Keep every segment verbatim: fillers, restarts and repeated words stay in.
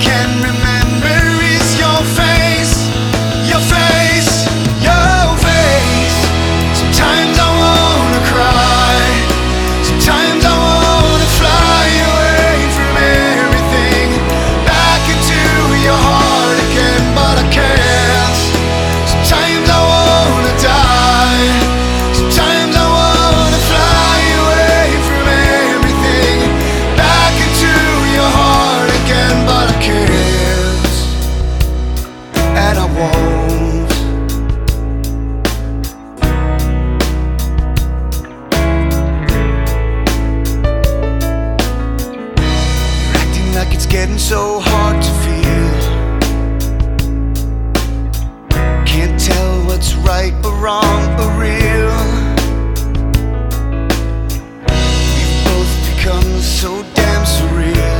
can remember is your face, your face, your face. Sometimes I wanna cry, sometimes I wanna fly away from everything, back into your heart again, but I can't. Sometimes I wanna die, sometimes I wanna fly away from everything, back into your heart again, but I can't, and I won't. You're acting like it's getting so hard to feel. Can't tell what's right or wrong or real. We've both become so damn surreal.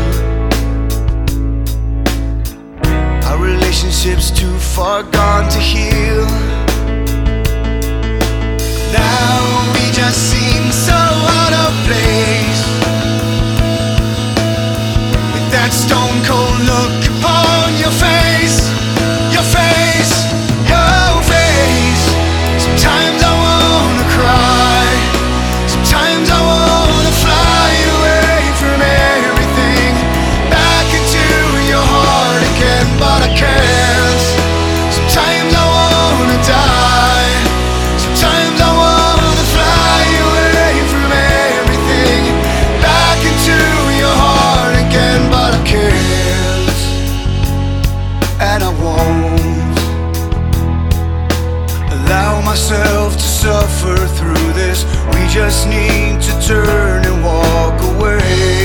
Our relationship's too far gone to heal. Now we just seem so out of place, with that stone cold look upon your face, your face, your face. Sometimes I wanna cry, sometimes I wanna fly away from everything, back into your heart again, but I can't. Sometimes I wanna die, sometimes I wanna fly away from everything, back into your heart again, but I can't, and I won't allow myself to suffer through this. We just need to turn and walk away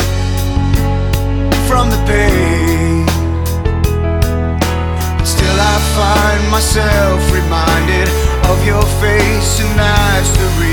from the pain. But still I find myself reminded of your face, and that's the reason